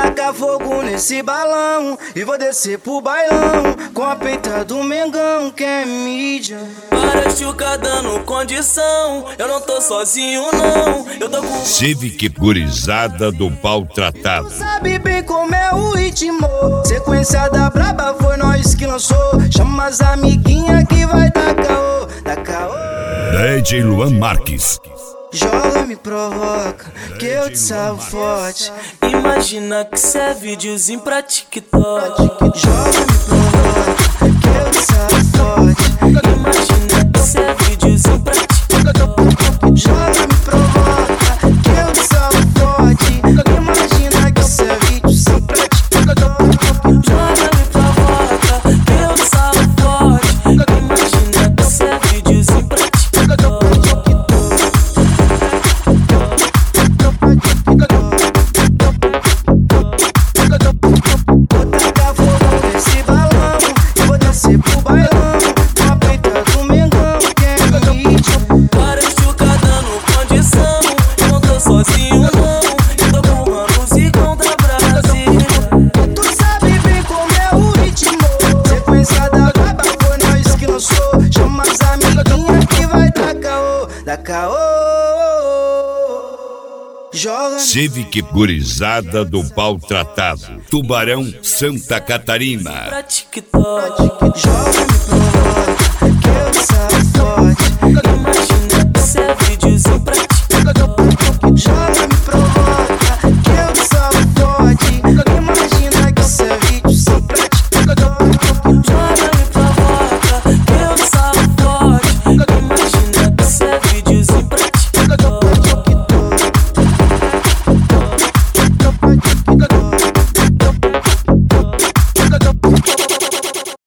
tacar fogo nesse balão e vou descer pro bailão com a peita do Mengão, que é mídia. Para chuca dando condição, eu não tô sozinho não, eu tô com Civic gurizada do pau tratado. Sabe bem como é o ritmo, sequência da braba foi nós que lançou. Chama as amiguinhas que vai dar caô, dá caô. DJ Luan Marques. Joga, me provoca, que eu te salvo forte. Imagina que cê é videozinho pra TikTok. Joga, me provoca, que eu te salvo forte. Imagina que cê é videozinho pra TikTok. Joga, me provoca, que eu te salvo forte. Imagina que cê é videozinho pra TikTok. Joga, me provoca, que eu te salvo forte. Imagina que cê é videozinho pra TikTok. Sozinho não, eu tô com Ramos e contra Brasil. Tu sabe bem como é o ritmo, sequência da braba foi nós que lançou. Chama as amiguinhas que vai dar caô, dá caô. Joga Civic gurizada do pau tratado. Tubarão, Santa Catarina. Pra TikTok. joga, me provoca, que eu te salvo.